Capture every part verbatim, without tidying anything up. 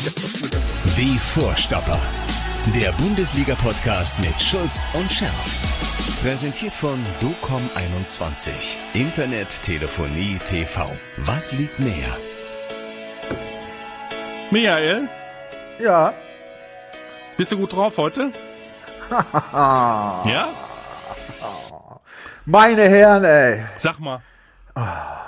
Die Vorstopper. Der Bundesliga-Podcast mit Schulz und Scherf. Präsentiert von docom einundzwanzig. Internet, Telefonie, T V. Was liegt näher? Michael? Ja. Bist du gut drauf heute? Ja? Meine Herren, ey. Sag mal. Oh,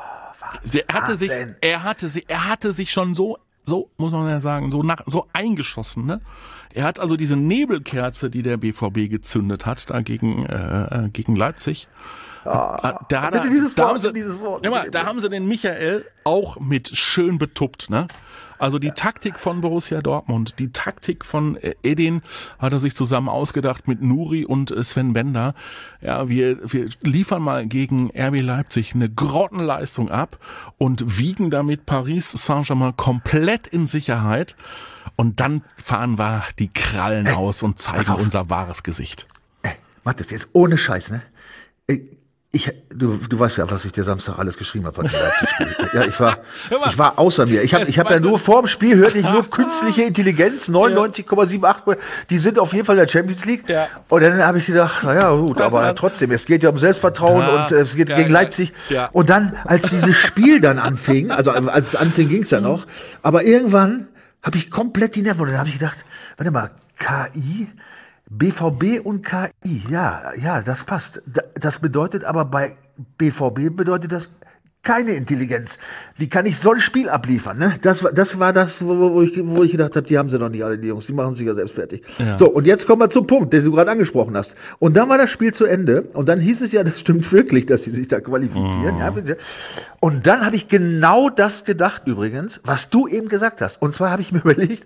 er hatte sich, er hatte sich, er hatte sich schon so, so muss man ja sagen, so nach, so eingeschossen, ne? Er hat also diese Nebelkerze, die der B V B gezündet hat, da gegen, äh, gegen Leipzig. Ah, da, hat er, dieses da, Wort, haben sie, dieses Wort, ja, mal, da haben sie den Michael auch mit schön betuppt, ne? Also die ja. Taktik von Borussia Dortmund, die Taktik von Edin hat er sich zusammen ausgedacht mit Nuri und Sven Bender. Ja, wir, wir liefern mal gegen R B Leipzig eine Grottenleistung ab und wiegen damit Paris Saint-Germain komplett in Sicherheit. Und dann fahren wir die Krallen Ey, aus und zeigen unser wahres Gesicht. Ey, mach das jetzt ohne Scheiß, ne? Ich, ich, du, du weißt ja, was ich dir Samstag alles geschrieben habe. Ja, ich war, ich war außer mir. Ich habe, ich habe ja nur vor dem Spiel hörte ich nur künstliche Intelligenz, neunundneunzig Komma achtzig. Die sind auf jeden Fall in der Champions League. Ja. Und dann habe ich gedacht, naja, gut, aber ja, trotzdem, es geht ja um Selbstvertrauen ja, und es geht ja, gegen Leipzig. Ja. Und dann, als dieses Spiel dann anfing, also als es anfing, ging's ja noch. Aber irgendwann habe ich komplett die Nerven. Und dann habe ich gedacht, warte mal, K I? B V B und K I, ja, ja, das passt. Das bedeutet aber bei B V B bedeutet das keine Intelligenz. Wie kann ich so ein Spiel abliefern, ne? Das war, das war das, wo, wo ich, wo ich gedacht habe, die haben sie noch nicht alle, die Jungs, die machen sich ja selbst fertig. Ja. So, und jetzt kommen wir zum Punkt, den du gerade angesprochen hast. Und dann war das Spiel zu Ende und dann hieß es ja, das stimmt wirklich, dass sie sich da qualifizieren. Mhm. Ja. Und dann habe ich genau das gedacht übrigens, was du eben gesagt hast. Und zwar habe ich mir überlegt,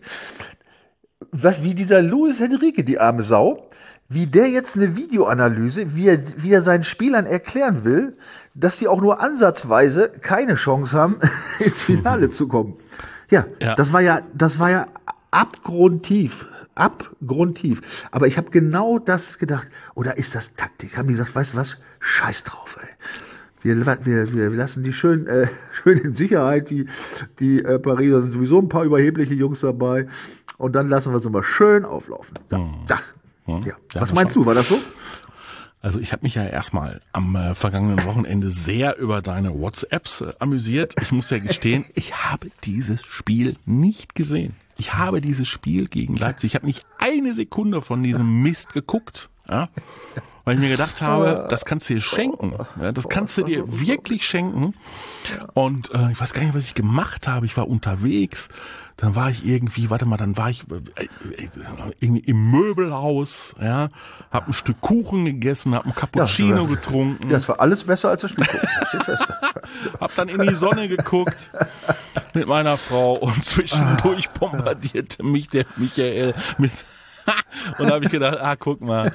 was, wie dieser Luis Henrique, die arme Sau, wie der jetzt eine Videoanalyse, wie er, wie er seinen Spielern erklären will, dass die auch nur ansatzweise keine Chance haben, ins Finale zu kommen. Ja, ja, das war ja, das war ja abgrundtief, abgrundtief. Aber ich habe genau das gedacht. Oder ist das Taktik? Haben die gesagt, weißt du was? Scheiß drauf, ey. Wir, wir, wir lassen die schön, äh, schön in Sicherheit. Die, die äh, Pariser sind sowieso ein paar überhebliche Jungs dabei. Und dann lassen wir es immer schön auflaufen. Da, hm. Das. Hm. Ja. Ja, was meinst du? War das so? Also ich habe mich ja erstmal am äh, vergangenen Wochenende sehr über deine WhatsApps äh, amüsiert. Ich muss ja gestehen, ich habe dieses Spiel nicht gesehen. Ich habe dieses Spiel gegen Leipzig, ich habe nicht eine Sekunde von diesem Mist geguckt. Ja? Weil ich mir gedacht habe, das kannst du dir schenken. Ja, das kannst du dir wirklich schenken. Und äh, ich weiß gar nicht, was ich gemacht habe. Ich war unterwegs. Dann war ich irgendwie, warte mal, dann war ich äh, irgendwie im Möbelhaus, ja, hab ein Stück Kuchen gegessen, hab ein Cappuccino ja, getrunken. Das war alles besser als das Spiel gucken. Das steht fest. Hab dann in die Sonne geguckt mit meiner Frau und zwischendurch bombardierte mich der Michael mit und da habe ich gedacht, ah, guck mal,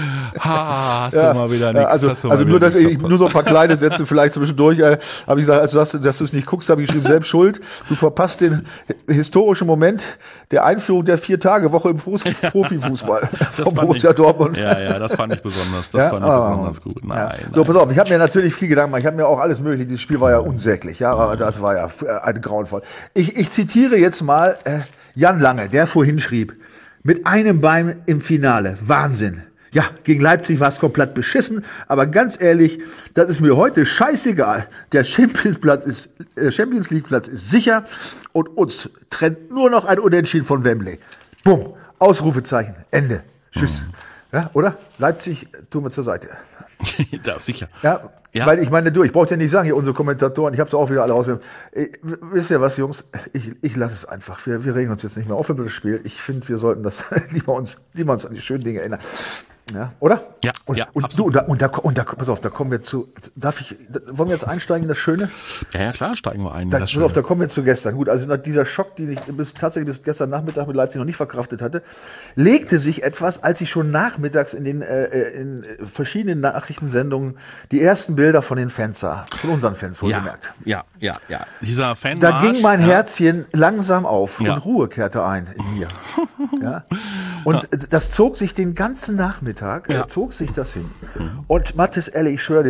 ha, hast ja, du mal wieder nichts. Also, also nur, dass ich, nur so ein paar kleine Sätze vielleicht zwischendurch, äh, habe ich gesagt, also dass, dass du es nicht guckst, habe ich geschrieben, selbst schuld. Du verpasst den historischen Moment der Einführung der Vier-Tage-Woche im Fuß, ja, Profifußball von Borussia ich, Dortmund. Ja, ja, das fand ich besonders, das ja? fand ich oh, besonders gut. Nein, ja. nein. So, pass auf, ich habe mir natürlich viel Gedanken gemacht, ich habe mir auch alles mögliche, dieses Spiel war ja unsäglich, ja, aber das war ja ein grauenvoll. Ich, ich zitiere jetzt mal äh, Jan Lange, der vorhin schrieb, mit einem Bein im Finale. Wahnsinn. Ja, gegen Leipzig war es komplett beschissen, aber ganz ehrlich, das ist mir heute scheißegal. Der Champions Platz ist, äh, Champions League Platz ist sicher und uns trennt nur noch ein Unentschieden von Wembley. Bumm. Ausrufezeichen. Ende. Tschüss. Mhm. Ja, oder? Leipzig tun wir zur Seite. Da, sicher. Ja, ja, weil ich meine, du, ich brauche dir nicht sagen, hier unsere Kommentatoren, ich habe es auch wieder alle raus. Wisst ihr was, Jungs? Ich, ich lasse es einfach. Wir, wir regen uns jetzt nicht mehr auf über das Spiel. Ich finde, wir sollten das lieber uns, lieber uns an die schönen Dinge erinnern. Ja, oder? Ja, und, ja, und, du, und, da, und, da, und da, pass auf, da kommen wir zu, darf ich, wollen wir jetzt einsteigen in das Schöne? Ja, ja, klar, steigen wir ein. Da, pass auf, da kommen wir zu gestern. Gut, also nach dieser Schock, den ich bis, tatsächlich bis gestern Nachmittag mit Leipzig noch nicht verkraftet hatte, legte sich etwas, als ich schon nachmittags in den, äh, in verschiedenen Nachrichtensendungen die ersten Bilder von den Fans sah. Von unseren Fans wohlgemerkt. Ja, ja, ja, ja. Dieser Fan. Da ging mein ja. Herzchen langsam auf ja. und Ruhe kehrte ein in mir. Ja. Und ja. das zog sich den ganzen Nachmittag, ja. äh, zog sich das hin. Mhm. Und Mathis, ehrlich, ich schwöre dir,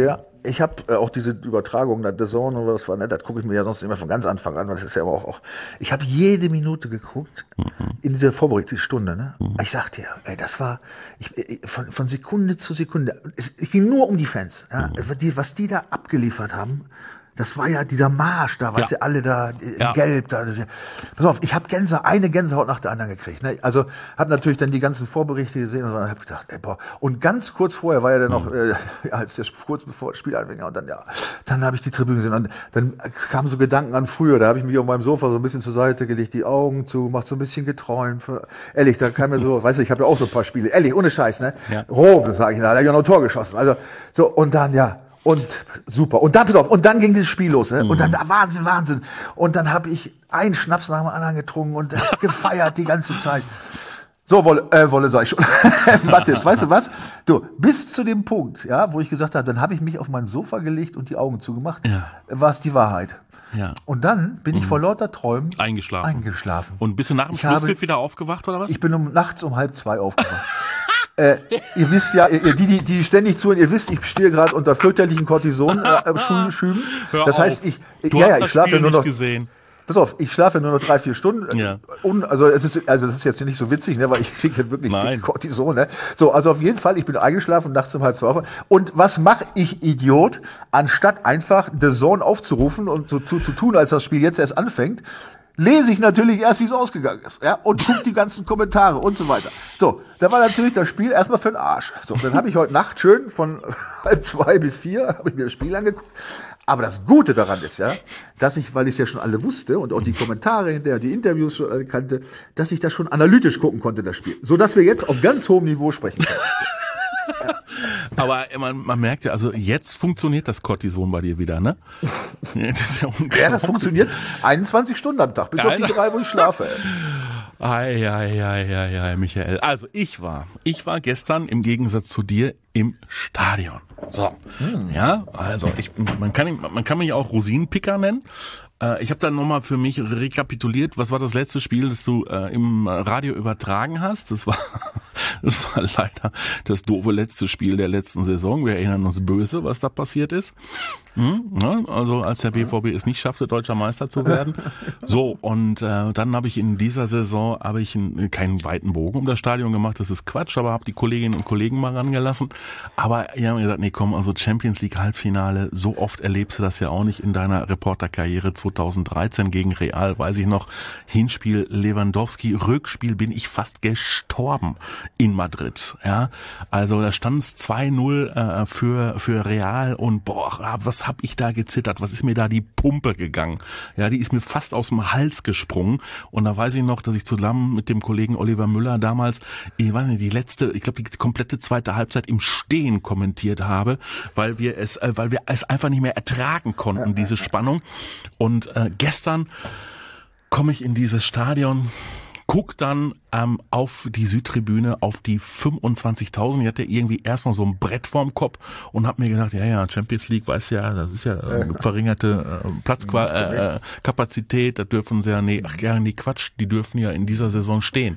ich habe äh, auch diese Übertragung, der D A Z N oder was war, ne, das gucke ich mir ja sonst immer von ganz Anfang an, weil das ist ja aber auch, auch ich habe jede Minute geguckt, mhm. in dieser Vorbereitungsstunde, ne? Mhm. Ich sag dir, ey, das war, ich, ich, von, von Sekunde zu Sekunde, es, es ging nur um die Fans, ja? Mhm. Die, was die da abgeliefert haben, das war ja dieser Marsch da, weißt ja. du, alle da in ja. Gelb da. Pass auf, ich habe Gänse, eine Gänsehaut nach der anderen gekriegt. Ne? Also habe natürlich dann die ganzen Vorberichte gesehen und dann habe ich gedacht, ey, boah. Und ganz kurz vorher war ja dann noch, mhm. äh, ja, als der kurz bevor das Spiel anfing, und dann ja, dann habe ich die Tribüne gesehen und dann kamen so Gedanken an früher. Da habe ich mich auf meinem Sofa so ein bisschen zur Seite gelegt, die Augen zu, macht so ein bisschen geträumt. Ehrlich, da kam mir so, weißt du, ich habe ja auch so ein paar Spiele. Ehrlich, ohne Scheiß, ne? Ja. Rom, sage ich, da hat er ja noch ein Tor geschossen. Also so und dann ja. Und super. Und dann, pass auf, und dann ging dieses Spiel los. Ne? Und dann, Wahnsinn, Wahnsinn. Und dann habe ich einen Schnaps nach dem anderen getrunken und gefeiert die ganze Zeit. So, Wolle, äh, Wolle sag ich schon. Mathis, weißt du was? Du, bis zu dem Punkt, ja, wo ich gesagt habe, dann habe ich mich auf mein Sofa gelegt und die Augen zugemacht, ja. war es die Wahrheit. Ja. Und dann bin ich mhm. vor lauter Träumen eingeschlafen. eingeschlafen. Und bist du nach dem Schlusspfiff wieder aufgewacht, oder was? Ich bin um, nachts um halb zwei aufgewacht. Äh, ihr wisst ja, ihr, die, die, die ständig zuhören, ihr wisst, ich stehe gerade unter fürchterlichen Cortison-Schüben. Äh, das heißt, ich, du ja, hast ja, ich das schlafe Spiel nur noch. Nicht gesehen. Pass auf, ich schlafe nur noch drei, vier Stunden. Ja. Un, also es ist, also das ist jetzt nicht so witzig, ne, weil ich kriege wirklich dick Cortison, ne. So, also auf jeden Fall, ich bin eingeschlafen und nachts um halb zwei. Und was mache ich, Idiot, anstatt einfach The Zone aufzurufen und so zu, zu tun, als das Spiel jetzt erst anfängt? Lese ich natürlich erst, wie es ausgegangen ist, ja, und guck die ganzen Kommentare und so weiter. So, da war natürlich das Spiel erstmal für den Arsch. So, dann habe ich heute Nacht schön von halb zwei bis vier habe ich mir das Spiel angeguckt. Aber das Gute daran ist ja, dass ich, weil ich es ja schon alle wusste und auch die Kommentare hinterher, die Interviews schon alle kannte, dass ich das schon analytisch gucken konnte, das Spiel. So dass wir jetzt auf ganz hohem Niveau sprechen können. Aber man, man merkt ja, also jetzt funktioniert das Cortison bei dir wieder, ne? Das ist ja unglaublich. Ja, das funktioniert einundzwanzig Stunden am Tag, bis ja, auf die drei, wo ich schlafe. Ei, ei, ei, ei, ei, Michael. Also ich war, ich war gestern im Gegensatz zu dir im Stadion. So, hm. ja, also ich, man kann, man kann mich auch Rosinenpicker nennen. Ich habe dann nochmal für mich rekapituliert, was war das letzte Spiel, das du äh, im Radio übertragen hast. Das war, das war leider das doofe letzte Spiel der letzten Saison. Wir erinnern uns böse, was da passiert ist. Hm, ne? Also als der B V B es nicht schaffte, deutscher Meister zu werden. So, und äh, dann habe ich in dieser Saison habe ich einen, keinen weiten Bogen um das Stadion gemacht. Das ist Quatsch, aber habe die Kolleginnen und Kollegen mal rangelassen. Aber die haben gesagt, nee komm, also Champions League Halbfinale, so oft erlebst du das ja auch nicht in deiner Reporterkarriere. zweitausenddreizehn gegen Real, weiß ich noch, Hinspiel Lewandowski, Rückspiel bin ich fast gestorben in Madrid. Ja, also da stand es zwei null äh, für für Real und boah, was hab ich da gezittert, was ist mir da die Pumpe gegangen? Ja, die ist mir fast aus dem Hals gesprungen und da weiß ich noch, dass ich zusammen mit dem Kollegen Oliver Müller damals, ich weiß nicht, die letzte, ich glaube die komplette zweite Halbzeit im Stehen kommentiert habe, weil wir es, äh, weil wir es einfach nicht mehr ertragen konnten, diese Spannung. Und äh, gestern komme ich in dieses Stadion, guck dann ähm, auf die Südtribüne, auf die fünfundzwanzigtausend. Ich hatte irgendwie erst noch so ein Brett vorm Kopf und habe mir gedacht, ja, ja, Champions League, weißt ja, das ist ja äh, verringerte äh, Platzkapazität, da dürfen sie ja, nee, ach gerne, nee, Quatsch, die dürfen ja in dieser Saison stehen.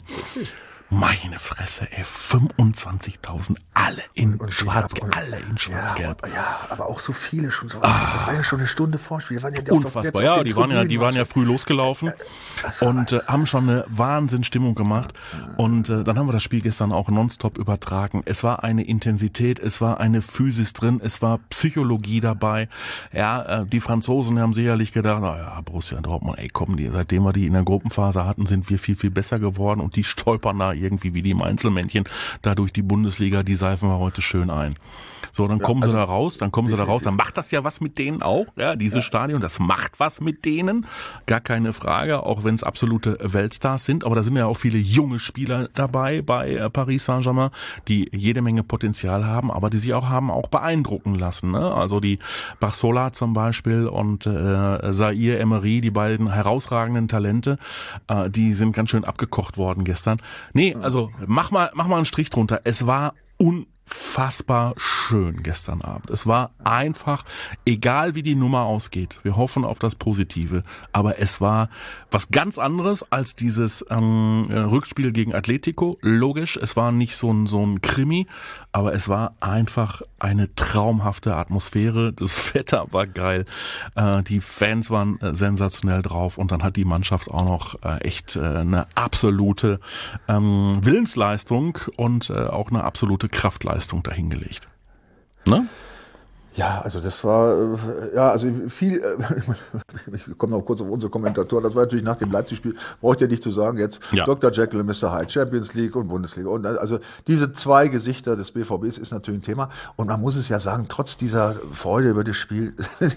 Meine Fresse, ey, fünfundzwanzigtausend, alle in schwarz-gelb, alle in schwarz-gelb. Ja, ja, aber auch so viele schon so. Ah, das war ja schon eine Stunde Vorspiel. Die waren ja unfassbar, ja, die waren ja, die waren ja früh losgelaufen und äh, haben schon eine Wahnsinnsstimmung gemacht. Und äh, dann haben wir das Spiel gestern auch nonstop übertragen. Es war eine Intensität, es war eine Physis drin, es war Psychologie dabei. Ja, äh, die Franzosen haben sicherlich gedacht, naja, Borussia Dortmund, ey, komm, die, seitdem wir die in der Gruppenphase hatten, sind wir viel, viel besser geworden und die stolpern da irgendwie wie die im Einzelmännchen da durch die Bundesliga, die seifen wir heute schön ein. So, dann ja, kommen also, sie da raus, dann kommen sie da raus, dann macht das ja was mit denen auch, ja, dieses ja. Stadion, das macht was mit denen, gar keine Frage, auch wenn es absolute Weltstars sind, aber da sind ja auch viele junge Spieler dabei bei äh, Paris Saint-Germain, die jede Menge Potenzial haben, aber die sich auch haben auch beeindrucken lassen, ne? Also die Barzola zum Beispiel und äh, Zaire Emery, die beiden herausragenden Talente, äh, die sind ganz schön abgekocht worden gestern. Nee, also mach mal, mach mal einen Strich drunter. Es war un unfassbar schön gestern Abend. Es war einfach, egal wie die Nummer ausgeht, wir hoffen auf das Positive, aber es war was ganz anderes als dieses ähm, Rückspiel gegen Atletico. Logisch, es war nicht so ein, so ein Krimi, aber es war einfach eine traumhafte Atmosphäre. Das Wetter war geil, äh, die Fans waren äh, sensationell drauf und dann hat die Mannschaft auch noch äh, echt äh, eine absolute ähm, Willensleistung und äh, auch eine absolute Kraftleistung dahingelegt. Ne? Ja, also das war, äh, ja, also viel, äh, ich komme noch kurz auf unsere Kommentatoren, das war natürlich nach dem Leipzig-Spiel, braucht ihr nicht zu sagen, jetzt Ja. Doktor Jekyll und Mister Hyde, Champions League und Bundesliga. Und also diese zwei Gesichter des B V Bs ist natürlich ein Thema. Und man muss es ja sagen, trotz dieser Freude über das Spiel,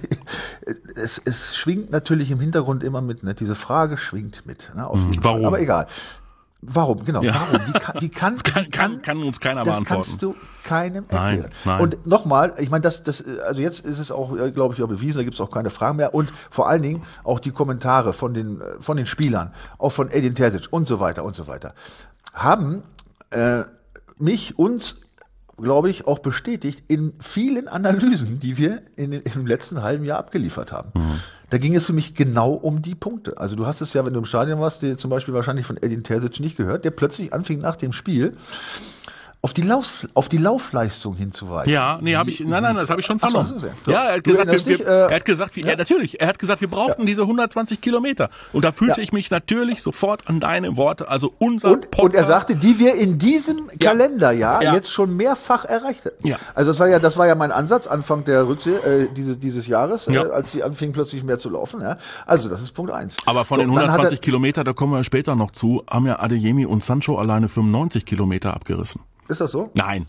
es, es schwingt natürlich im Hintergrund immer mit, ne? Diese Frage schwingt mit. Ne? Auf jeden Warum? Fall. Aber egal. Warum? Genau. Ja. Warum? Wie kann, wie kann, Das kann, wie kann, kann uns keiner das beantworten. kannst du keinem Nein, erklären. nein. Und nochmal, ich meine, das, das, also jetzt ist es auch, glaube ich, auch bewiesen, da gibt es auch keine Fragen mehr. Und vor allen Dingen auch die Kommentare von den, von den Spielern, auch von Edin Terzic und so weiter und so weiter, haben äh, mich, uns, glaube ich, auch bestätigt in vielen Analysen, die wir in, im letzten halben Jahr abgeliefert haben. Mhm. Da ging es für mich genau um die Punkte. Also du hast es ja, wenn du im Stadion warst, die zum Beispiel wahrscheinlich von Edin Terzic nicht gehört, der plötzlich anfing nach dem Spiel auf die Lauf, auf die Laufleistung hinzuweisen. Ja, nee, habe ich, nein, nein, das habe ich schon vernommen. So, so. Ja, er hat Du gesagt, wir, erinnerst wir, dich, äh, er hat gesagt, wie, ja. ja, natürlich, er hat gesagt, wir brauchten Ja. diese hundertzwanzig Kilometer. Und da fühlte Ja. ich mich natürlich sofort an deine Worte, also unser Und, Podcast. und er sagte, die wir in diesem Ja. Kalenderjahr Ja. jetzt schon mehrfach erreicht hätten. Ja. Also das war ja, das war ja mein Ansatz Anfang der Rücksee äh, dieses dieses Jahres, Ja. äh, als die anfingen plötzlich mehr zu laufen. Ja. Also das ist Punkt eins. Aber von So, den dann hat hundertzwanzig er- Kilometer, da kommen wir später noch zu, haben ja Adeyemi und Sancho alleine fünfundneunzig Kilometer abgerissen. Ist das so? Nein.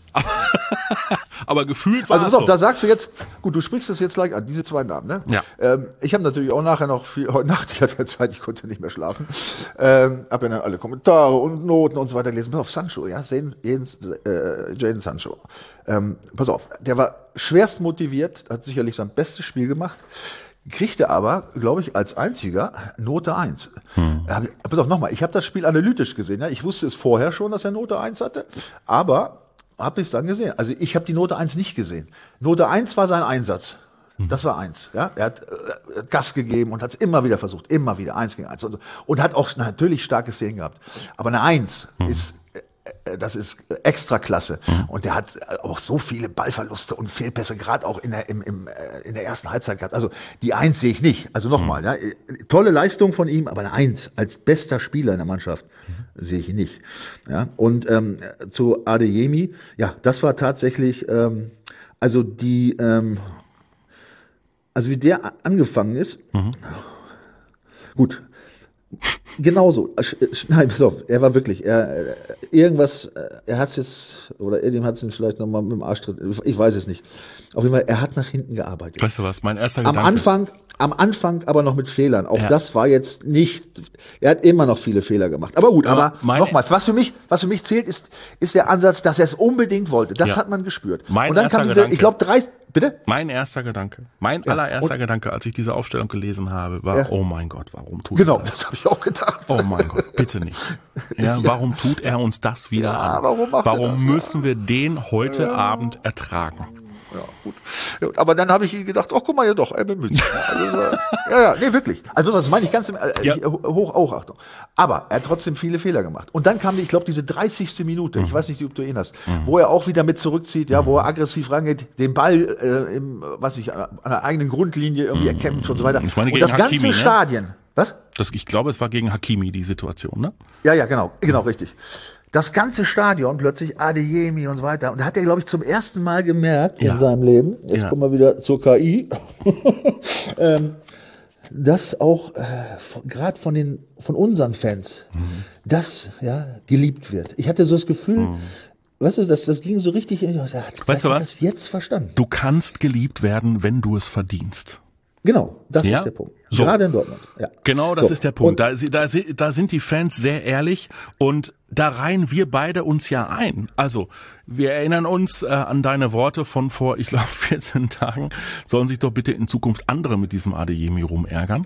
Aber gefühlt war Also es pass auf, so. da sagst du jetzt, gut, du sprichst das jetzt gleich an, diese zwei Namen, ne? Ja. Ähm, ich habe natürlich auch nachher noch viel, heute Nacht, ich hatte ja Zeit, ich konnte nicht mehr schlafen, ähm, habe ja dann alle Kommentare und Noten und so weiter gelesen. Pass auf, Sancho, ja, Jadon äh, Jadon Sancho. Ähm, pass auf, der war schwerst motiviert, hat sicherlich sein bestes Spiel gemacht, kriegte aber, glaube ich, als einziger Note eins. Hm. Pass auf, nochmal, ich habe das Spiel analytisch gesehen. Ja? Ich wusste es vorher schon, dass er Note eins hatte, aber habe ich es dann gesehen. Also ich habe die Note eins nicht gesehen. Note eins war sein Einsatz. Das war eins. Ja? Er hat äh, Gas gegeben und hat es immer wieder versucht, immer wieder, eins gegen eins. Und, und hat auch natürlich starke Szenen gehabt. Aber eine eins hm. ist... Das ist Extraklasse. Mhm. Und der hat auch so viele Ballverluste und Fehlpässe, gerade auch in der, im, im, in der ersten Halbzeit gehabt. Also die Eins sehe ich nicht. Also nochmal, mhm. ja, tolle Leistung von ihm, aber eine Eins als bester Spieler in der Mannschaft mhm. sehe ich ihn nicht. Ja, und ähm, zu Adeyemi, ja, das war tatsächlich, ähm, also die, ähm, also wie der angefangen ist, mhm. gut. Genauso. Nein, pass auf, er war wirklich, er, irgendwas, er hat es jetzt, oder Edim hat es vielleicht nochmal mit dem Arschtritt, ich weiß es nicht. Auf jeden Fall, er hat nach hinten gearbeitet. Weißt du was, mein erster Am Gedanke. Anfang, am Anfang aber noch mit Fehlern. Auch Ja. das war jetzt nicht, er hat immer noch viele Fehler gemacht. Aber gut, Aber aber meine- nochmals, was für mich, was für mich zählt, ist, ist der Ansatz, dass er es unbedingt wollte. Das Ja. hat man gespürt. Mein Und dann erster kam diese, Gedanke. ich glaube, drei, bitte? Mein erster Gedanke, mein Ja, allererster und- Gedanke, als ich diese Aufstellung gelesen habe, war, Ja. oh mein Gott, warum tut Genau, er das? das habe ich auch gedacht. Oh mein Gott, bitte nicht. Ja, warum tut er uns das wieder Ja, an? warum macht er warum das? müssen wir den heute Abend ertragen? Ja, gut. Ja, aber dann habe ich gedacht, oh, guck mal, ja doch, er bemüht sich. Also, äh, ja, ja, nee, wirklich. Also das meine ich ganz im, äh, Ja. hoch Hochachtung. Aber er hat trotzdem viele Fehler gemacht. Und dann kam, ich glaube, diese dreißigste Minute, Mhm. ich weiß nicht, ob du erinnerst, mhm. wo er auch wieder mit zurückzieht, ja, wo er aggressiv rangeht, den Ball, äh, im, was ich, an der eigenen Grundlinie irgendwie Mhm. erkämpft und so weiter. Ich meine, und gegen das ganze Hakimi, ne? Stadion, was? Das, ich glaube, es war gegen Hakimi die Situation, ne? Ja, ja, genau, genau, richtig. Das ganze Stadion plötzlich Adeyemi und so weiter. Und da hat er, glaube ich, zum ersten Mal gemerkt Ja. in seinem Leben, jetzt Ja. kommen wir wieder zur K I, ähm, dass auch äh, gerade von den von unseren Fans mhm. das ja geliebt wird. Ich hatte so das Gefühl, mhm. weißt du, das, das ging so richtig. Ich dachte, Weißt du was? Das jetzt verstanden. Du kannst geliebt werden, wenn du es verdienst. Genau, das Ja? ist der Punkt. So. Gerade in Dortmund. Ja. Genau, das So. ist der Punkt. Und, Da, da, da sind die Fans sehr ehrlich und da reihen wir beide uns ja ein. Also, wir erinnern uns äh, an deine Worte von vor, ich glaube, vierzehn Tagen. Sollen sich doch bitte in Zukunft andere mit diesem Adeyemi rumärgern.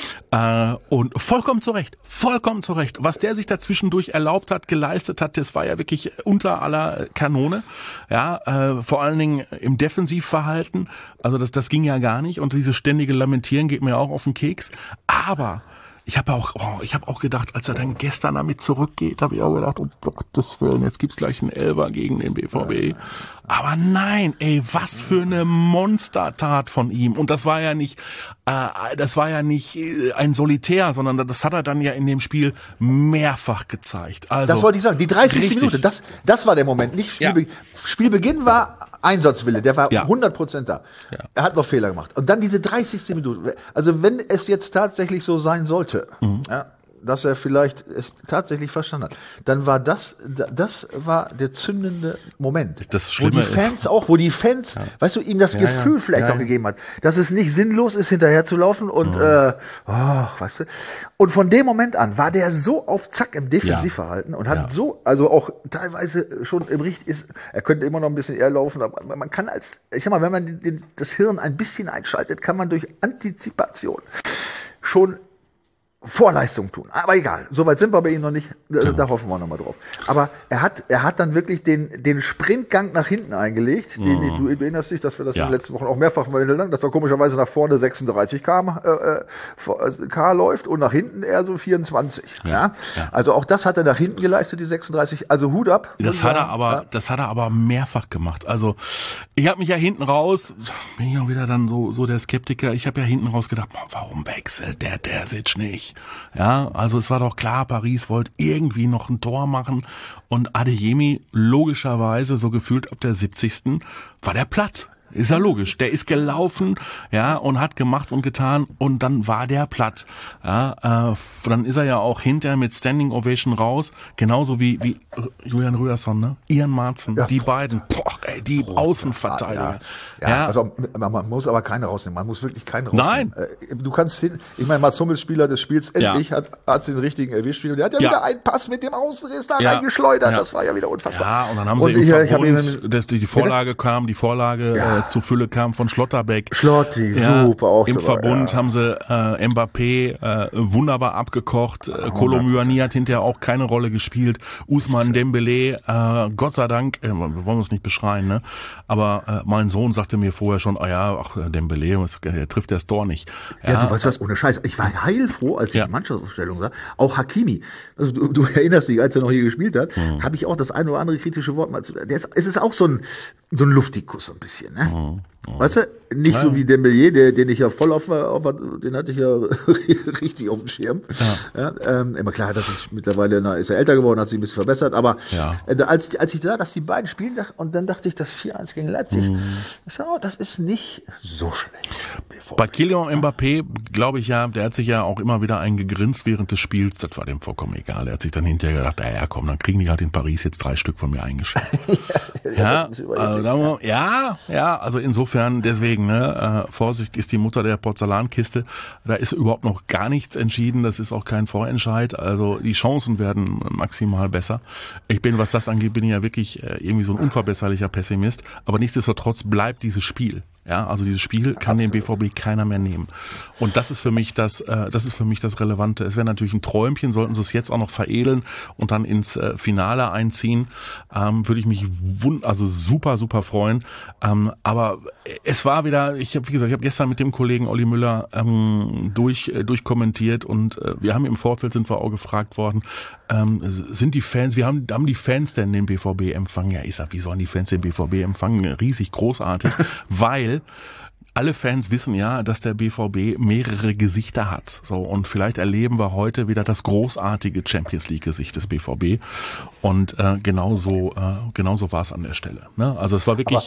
Äh, und vollkommen zu Recht, vollkommen zu Recht. Was der sich dazwischendurch erlaubt hat, geleistet hat, das war ja wirklich unter aller Kanone. Ja, äh, vor allen Dingen im Defensivverhalten. Also das, das ging ja gar nicht. Und dieses ständige Lamentieren geht mir auch auf den Keks. Aber ich habe auch, oh, ich habe auch gedacht, als er dann gestern damit zurückgeht, habe ich auch gedacht, um Gottes Willen, jetzt gibt's gleich einen Elfer gegen den B V B. Aber nein, ey, was für eine Monstertat von ihm. Und das war ja nicht, äh, das war ja nicht ein Solitär, sondern das hat er dann ja in dem Spiel mehrfach gezeigt. Also das wollte ich sagen. Die dreißigste Minute, das, das war der Moment. Nicht Spielbe- ja. Spielbeginn war Einsatzwille, der war ja. hundert Prozent da. Ja. Er hat noch Fehler gemacht. Und dann diese dreißigste Minute. Also wenn es jetzt tatsächlich so sein sollte, mhm. ja, dass er vielleicht es tatsächlich verstanden hat, dann war das, das war der zündende Moment. Das Schlimme wo die Fans ist, auch, wo die Fans, ja. weißt du, ihm das ja, Gefühl ja. vielleicht ja, auch gegeben hat, dass es nicht sinnlos ist, hinterher zu laufen und, mhm. äh, oh, weißt du. Und von dem Moment an war der so auf Zack im Defensivverhalten ja. und hat ja. so, also auch teilweise schon im Richt ist, er könnte immer noch ein bisschen eher laufen, aber man kann als, ich sag mal, wenn man den, das Hirn ein bisschen einschaltet, kann man durch Antizipation schon Vorleistung tun. Aber egal, soweit sind wir bei ihm noch nicht, da, da hoffen wir noch mal drauf. Aber er hat er hat dann wirklich den den Sprintgang nach hinten eingelegt. Den, mm. Du erinnerst dich, dass wir das ja. in den letzten Wochen auch mehrfach verhindern, dass er komischerweise nach vorne sechsunddreißig Kilometer pro Stunde läuft und nach hinten eher so vierundzwanzig. Ja. Ja? Ja. Also auch das hat er nach hinten geleistet, die sechsunddreißig. Also Hut ab. Das hat er aber, ja. das hat er aber mehrfach gemacht. Also ich habe mich ja hinten raus, bin ich auch wieder dann so so der Skeptiker. Ich habe ja hinten raus gedacht, warum wechselt der der Terzic nicht? Ja, also es war doch klar, Paris wollte irgendwie noch ein Tor machen und Adeyemi logischerweise so gefühlt ab der siebzigsten war der platt. Ist ja logisch. Der ist gelaufen, ja, und hat gemacht und getan und dann war der platt. Ja, äh, dann ist er ja auch hinterher mit Standing Ovation raus, genauso wie wie Julian Röhrson, ne? Ian Marzen, ja. die beiden, boah, ey, die boah, Außenverteidiger. Ja, ja, ja, also man muss aber keine rausnehmen. Man muss wirklich keinen rausnehmen. Nein. Du kannst hin, ich meine, Mats Hummels, Spieler des Spiels, endlich ja. hat hat den richtigen erwischt. Der hat ja, ja wieder einen Pass mit dem Außenriss da ja. reingeschleudert. Ja. Das war ja wieder unfassbar. Ja, und dann haben sie und ich, ich Verbund, dass die, die Vorlage bitte? kam, die Vorlage ja. äh, zu Fülle kam von Schlotterbeck. Schlotti, ja, super auch. Im dabei, Verbund ja. haben sie äh, Mbappé äh, wunderbar abgekocht. Äh, Kolo Muani hat hinterher auch keine Rolle gespielt. Ousmane Dembélé, äh, Gott sei Dank, äh, wir wollen uns nicht beschreien, ne? Aber äh, mein Sohn sagte mir vorher schon, ah ja, ach, Dembélé, der trifft das Tor nicht. Ja, ja, du weißt was, ohne Scheiß. Ich war heilfroh, als ich ja. die Mannschaftsaufstellung sah. Auch Hakimi, also du, du erinnerst dich, als er noch hier gespielt hat, mhm. habe ich auch das eine oder andere kritische Wort mal zu. Der ist, es ist auch so ein so ein Luftikus so ein bisschen, ne? Mhm. Weißt du, nicht ja. so wie Dembélé, der, den ich ja voll auf, auf, den hatte ich ja richtig auf dem Schirm. Ja. Ja, ähm, immer klar, dass ich mittlerweile, na, ist er älter geworden, hat sich ein bisschen verbessert, aber ja. äh, als, als ich sah, dass die beiden spielen, und dann dachte ich, das vier eins gegen Leipzig, mhm. ich sag, oh, das ist nicht so schlecht. Bei Kylian Mbappé, glaube ich ja, der hat sich ja auch immer wieder eingegrinst während des Spiels, das war dem vollkommen egal. Er hat sich dann hinterher gedacht, ja komm, dann kriegen die halt in Paris jetzt drei Stück von mir eingeschenkt. ja, ja, also, ja. ja, ja, also insofern, deswegen, ne, äh, Vorsicht ist die Mutter der Porzellankiste. Da ist überhaupt noch gar nichts entschieden. Das ist auch kein Vorentscheid. Also die Chancen werden maximal besser. Ich bin, was das angeht, bin ich ja wirklich äh, irgendwie so ein unverbesserlicher Pessimist. Aber nichtsdestotrotz bleibt dieses Spiel. Ja, also dieses Spiel kann den B V B keiner mehr nehmen. Und das ist für mich das, äh, das ist für mich das Relevante. Es wäre natürlich ein Träumchen, sollten sie es jetzt auch noch veredeln und dann ins äh, Finale einziehen, ähm, würde ich mich wund, also super, super freuen. Ähm, aber es war wieder, ich habe, wie gesagt, ich habe gestern mit dem Kollegen Olli Müller ähm, durch, äh, durchkommentiert und äh, wir haben im Vorfeld sind wir auch gefragt worden, ähm, sind die Fans, wir haben, haben die Fans denn den B V B empfangen? Ja, ich sag, wie sollen die Fans den B V B empfangen? Riesig großartig, weil alle Fans wissen ja, dass der B V B mehrere Gesichter hat. So, und vielleicht erleben wir heute wieder das großartige Champions League Gesicht des B V B. Und äh, genauso, äh, genauso war es an der Stelle. Ne? Also es war wirklich.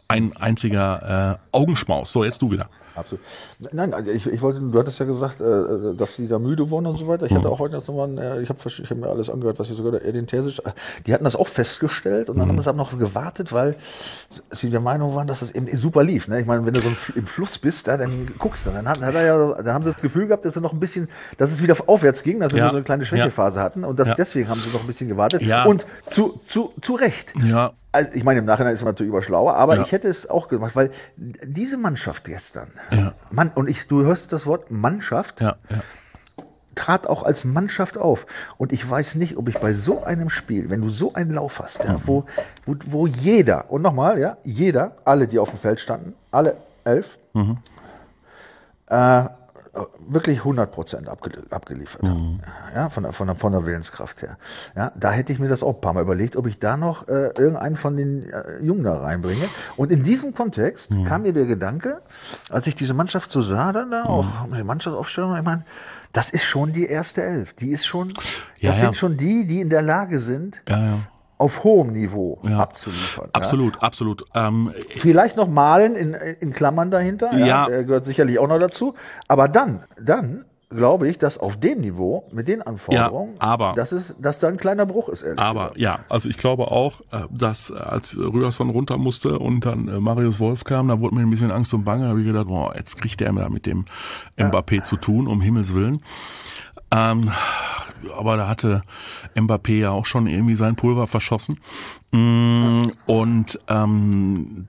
ein einziger äh, Augenschmaus. So, jetzt du wieder. Absolut. Nein, also ich, ich wollte, du hattest ja gesagt, äh, dass die da müde wurden und so weiter. Ich mhm. hatte auch heute noch mal, äh, ich habe ich hab mir alles angehört, was ich sogar der Edin Terzic, die hatten das auch festgestellt und dann mhm. haben wir es aber noch gewartet, weil sie der Meinung waren, dass das eben super lief. Ne? Ich meine, wenn du so im Fluss bist, da, dann guckst du, dann hat, hat er ja, dann haben sie das Gefühl gehabt, dass er noch ein bisschen, dass es wieder aufwärts ging, dass sie ja. nur so eine kleine Schwächephase ja. hatten und das, ja. deswegen haben sie noch ein bisschen gewartet ja. und zu, zu, zu Recht. Ja. Also ich meine, im Nachhinein ist man natürlich überschlauer, aber ja. ich hätte es auch gemacht, weil diese Mannschaft gestern, ja. Mann, und ich, du hörst das Wort Mannschaft, ja. Ja. trat auch als Mannschaft auf. Und ich weiß nicht, ob ich bei so einem Spiel, wenn du so einen Lauf hast, ja, mhm. wo, wo, wo jeder, und nochmal, ja, jeder, alle, die auf dem Feld standen, alle elf, mhm. äh, wirklich hundert Prozent abge, abgeliefert mhm. haben. Ja, von der, von der, von der Willenskraft her. Ja, da hätte ich mir das auch ein paar Mal überlegt, ob ich da noch äh, irgendeinen von den äh, Jungen da reinbringe. Und in diesem Kontext mhm. kam mir der Gedanke, als ich diese Mannschaft so sah, dann da auch, mhm. die Mannschaftsaufstellung, ich meine, das ist schon die erste Elf. Die ist schon, ja, das ja. sind schon die, die in der Lage sind, ja, ja. auf hohem Niveau ja. abzuliefern. Absolut, ja. absolut. Ähm, Vielleicht noch Malen in, in Klammern dahinter, ja. ja, der gehört sicherlich auch noch dazu. Aber dann, dann glaube ich, dass auf dem Niveau, mit den Anforderungen, ja, aber, dass, es, dass da ein kleiner Bruch ist. Ehrlich aber gesagt. ja, also ich glaube auch, dass als Ryerson runter musste und dann Marius Wolf kam, da wurde mir ein bisschen Angst und Bange, da habe ich gedacht, boah, jetzt kriegt der da mit dem Mbappé ja. zu tun, um Himmels Willen. Ähm, aber da hatte Mbappé ja auch schon irgendwie sein Pulver verschossen. Mm, und ähm,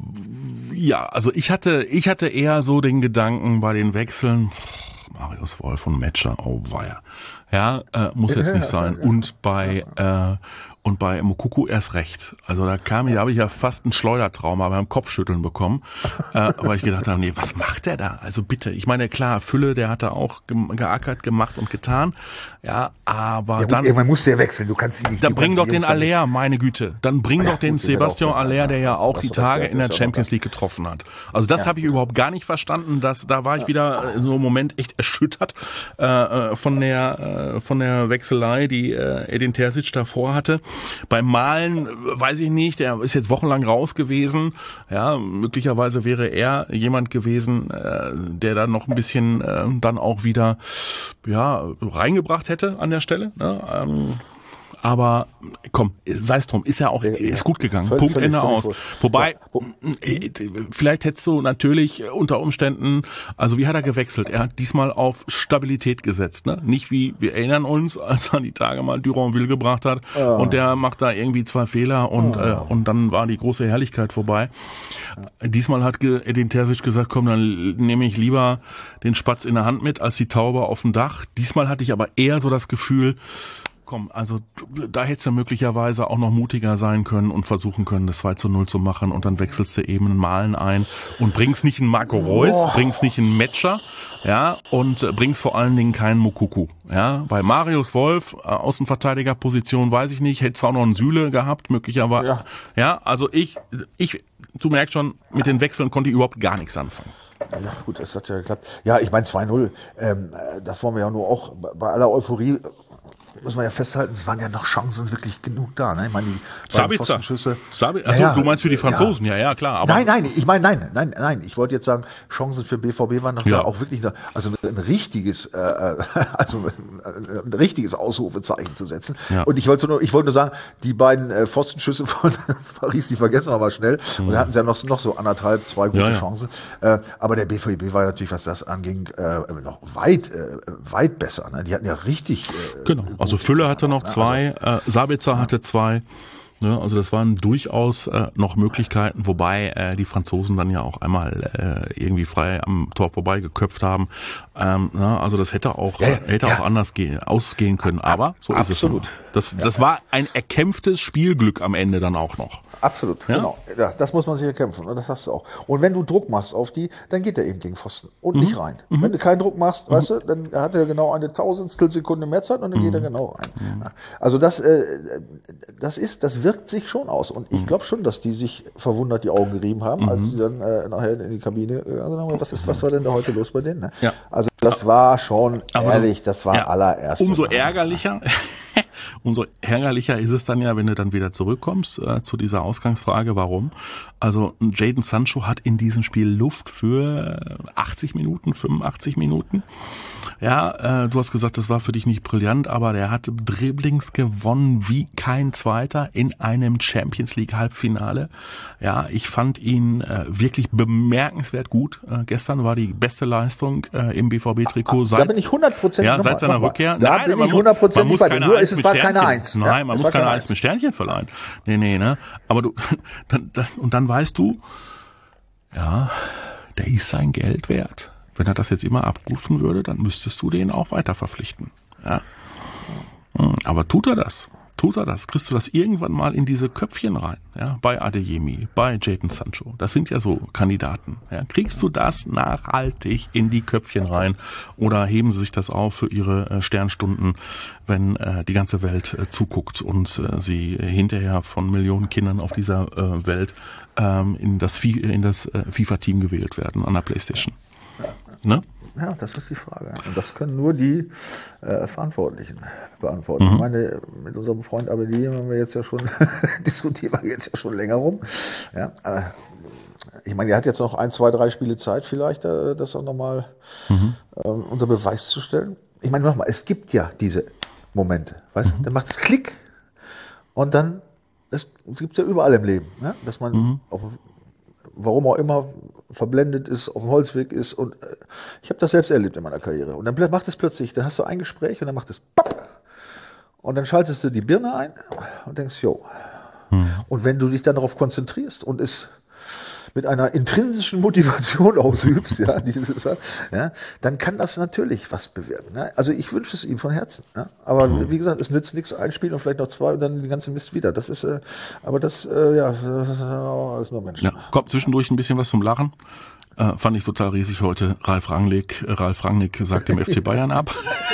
ja, also ich hatte, ich hatte eher so den Gedanken bei den Wechseln, Marius Wolf und Metscher, oh weia. Ja, äh, muss jetzt nicht sein. Und bei äh, und bei Moukoko erst recht. Also da kam, da habe ich ja fast einen Schleudertrauma beim Kopfschütteln bekommen, äh, weil ich gedacht habe, nee, was macht der da? Also bitte, ich meine, klar, Fülle, der hat da auch ge- geackert, gemacht und getan. Ja, aber ja, dann... Irgendwann musst du ja wechseln, du kannst ihn nicht... Dann bring doch den Aller, meine Güte. Dann bring ja, doch den gut, Sebastian Aller, der ja auch die Tage in der Champions League getroffen hat. Also das ja. habe ich überhaupt gar nicht verstanden. Dass, da war ich wieder in so einem Moment echt erschüttert äh, von der äh, von der Wechselei, die äh, Edin Terzic davor hatte. Beim Malen weiß ich nicht, der ist jetzt wochenlang raus gewesen. Ja, möglicherweise wäre er jemand gewesen, äh, der da noch ein bisschen äh, dann auch wieder ja reingebracht hätte an der Stelle. Ne? Ähm, aber komm, sei es drum, ist ja auch, ist gut gegangen. Völlig, Punkt, völlig, Ende völlig aus. Völlig. Wobei, ja. vielleicht hättest du natürlich unter Umständen, also wie hat er gewechselt? Er hat diesmal auf Stabilität gesetzt, ne? Nicht wie, wir erinnern uns, als er die Tage mal Duranville gebracht hat oh. und der macht da irgendwie zwei Fehler und oh. äh, und dann war die große Herrlichkeit vorbei. Ja. Diesmal hat Edin Terzic gesagt, komm, dann nehme ich lieber den Spatz in der Hand mit als die Taube auf dem Dach. Diesmal hatte ich aber eher so das Gefühl, komm, also da hättest du möglicherweise auch noch mutiger sein können und versuchen können, das zwei zu null zu machen und dann wechselst du eben einen Malen ein und bringst nicht einen Marco Reus, oh. bringst nicht einen Metscher, ja, und bringst vor allen Dingen keinen Moukoko, ja. Bei Marius Wolf, äh, Außenverteidigerposition, weiß ich nicht, hättest du auch noch einen Süle gehabt, möglicherweise, ja. ja, also ich, ich, du merkst schon, mit den Wechseln konnte ich überhaupt gar nichts anfangen. Ja, gut, das hat ja geklappt. Ja, ich meine zwei null, ähm, das wollen wir ja nur auch bei aller Euphorie, muss man ja festhalten, es waren ja noch Chancen wirklich genug da. Ne? Ich meine, die beiden Pfostenschüsse. Sabi- Achso, ja, du meinst für die Franzosen, ja, ja, ja klar. Aber nein, nein, ich meine, nein, nein, nein. Ich wollte jetzt sagen, Chancen für B V B waren noch ja. da auch wirklich da. Also ein richtiges, äh, also ein richtiges Ausrufezeichen zu setzen. Ja. Und ich wollte nur, ich wollte nur sagen, die beiden äh, Pfostenschüsse von Paris, die vergessen wir aber schnell. Mhm. Und da hatten sie ja noch, noch so anderthalb, zwei gute ja, ja. Chancen. Äh, aber der B V B war natürlich, was das anging, äh, noch weit, äh, weit besser. Ne? Die hatten ja richtig. Äh, genau. Also Fülle hatte noch zwei, äh, Sabitzer ja. hatte zwei. Ne, also das waren durchaus äh, noch Möglichkeiten, wobei äh, die Franzosen dann ja auch einmal äh, irgendwie frei am Tor vorbei geköpft haben. Ähm, na, also das hätte auch ja, hätte ja. auch anders gehen, ausgehen können. Aber so Absolut. ist es. Noch. Das, das ja. war ein erkämpftes Spielglück am Ende dann auch noch. Absolut, ja? genau. Ja, das muss man sich erkämpfen. Und das hast du auch. Und wenn du Druck machst auf die, dann geht er eben gegen Pfosten und mhm. nicht rein. Mhm. Wenn du keinen Druck machst, mhm. weißt du, dann hat er genau eine Tausendstel Sekunde mehr Zeit und dann mhm. geht er genau rein. Mhm. Also das, äh, das ist, das wirkt sich schon aus. Und ich glaube schon, dass die sich verwundert die Augen gerieben haben, mhm. als sie dann äh, nachher in die Kabine gegangen sind. Was ist, was war denn da heute los bei denen? Ne? Ja. Also das war schon, aber ehrlich, das war ja, allererst. Umso ärgerlicher, Umso ärgerlicher ist es dann ja, wenn du dann wieder zurückkommst äh, zu dieser Ausgangsfrage, warum. Also Jadon Sancho hat in diesem Spiel Luft für achtzig Minuten, fünfundachtzig Minuten. Ja, äh, du hast gesagt, das war für dich nicht brillant, aber der hatte Dribblings gewonnen wie kein Zweiter in einem Champions League Halbfinale. Ja, ich fand ihn äh, wirklich bemerkenswert gut. Äh, gestern war die beste Leistung äh, im B V B-Trikot seit, da bin ich hundertprozentig ja, seit seiner Rückkehr. Da Nein, bin ich hundertprozentig bei dir. Nur ist es war keine Eins. Nein, ja, man muss keine Eins mit Sternchen verleihen. Nee, nee, ne? Aber du, dann, dann, und dann weißt du, ja, der ist sein Geld wert. Wenn er das jetzt immer abrufen würde, dann müsstest du den auch weiter verpflichten. Ja. Aber tut er das? Tut er das? Kriegst du das irgendwann mal in diese Köpfchen rein? Ja, bei Adeyemi, bei Jadon Sancho. Das sind ja so Kandidaten. Ja, kriegst du das nachhaltig in die Köpfchen rein? Oder heben sie sich das auf für ihre äh, Sternstunden, wenn äh, die ganze Welt äh, zuguckt und äh, sie hinterher von Millionen Kindern auf dieser äh, Welt ähm, in das, Fi- in das äh, FIFA-Team gewählt werden an der PlayStation? Ne? Ja, das ist die Frage. Und das können nur die äh, Verantwortlichen beantworten. Mhm. Ich meine, mit unserem Freund Abedi haben wir jetzt ja schon, diskutieren wir jetzt ja schon länger rum. Ja, äh, ich meine, er hat jetzt noch ein, zwei, drei Spiele Zeit vielleicht, äh, das auch nochmal mhm. äh, unter Beweis zu stellen. Ich meine, nochmal, es gibt ja diese Momente, weißt du, mhm. dann macht es Klick und dann, das gibt es ja überall im Leben, ja? Dass man mhm. auf warum auch immer verblendet ist, auf dem Holzweg ist und äh, ich habe das selbst erlebt in meiner Karriere und dann macht es plötzlich, dann hast du ein Gespräch und dann macht es papp und dann schaltest du die Birne ein und denkst, jo. Hm. Und wenn du dich dann darauf konzentrierst und es mit einer intrinsischen Motivation ausübst, ja, dieses, ja, dann kann das natürlich was bewirken. Ne? Also ich wünsche es ihm von Herzen. Ja? Aber mhm. wie gesagt, es nützt nichts, ein Spiel und vielleicht noch zwei und dann die ganze Mist wieder. Das ist, äh, aber das, äh, ja, das ist, das ist nur Mensch. Ja, kommt zwischendurch ein bisschen was zum Lachen. Äh, fand ich total riesig heute. Ralf Rangnick, Ralf Rangnick sagt dem F C Bayern ab.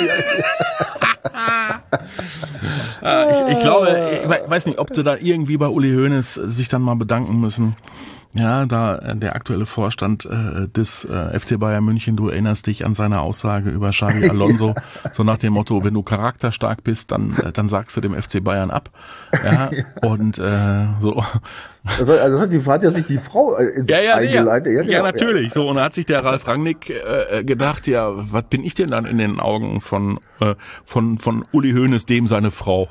äh, ich, ich glaube, ich weiß nicht, ob sie da irgendwie bei Uli Hoeneß sich dann mal bedanken müssen. Ja, da äh, der aktuelle Vorstand äh, des äh, F C Bayern München, du erinnerst dich an seine Aussage über Xabi Alonso, so nach dem Motto, wenn du charakterstark bist, dann äh, dann sagst du dem F C Bayern ab. Ja, und äh, so. Also, also hat die hat jetzt nicht die Frau ins ja, ja, eingeleitet. Ja, ja, ja, natürlich. So, und da hat sich der Ralf Rangnick äh, gedacht, ja, was bin ich denn dann in den Augen von äh, von von Uli Hoeneß, dem seine Frau?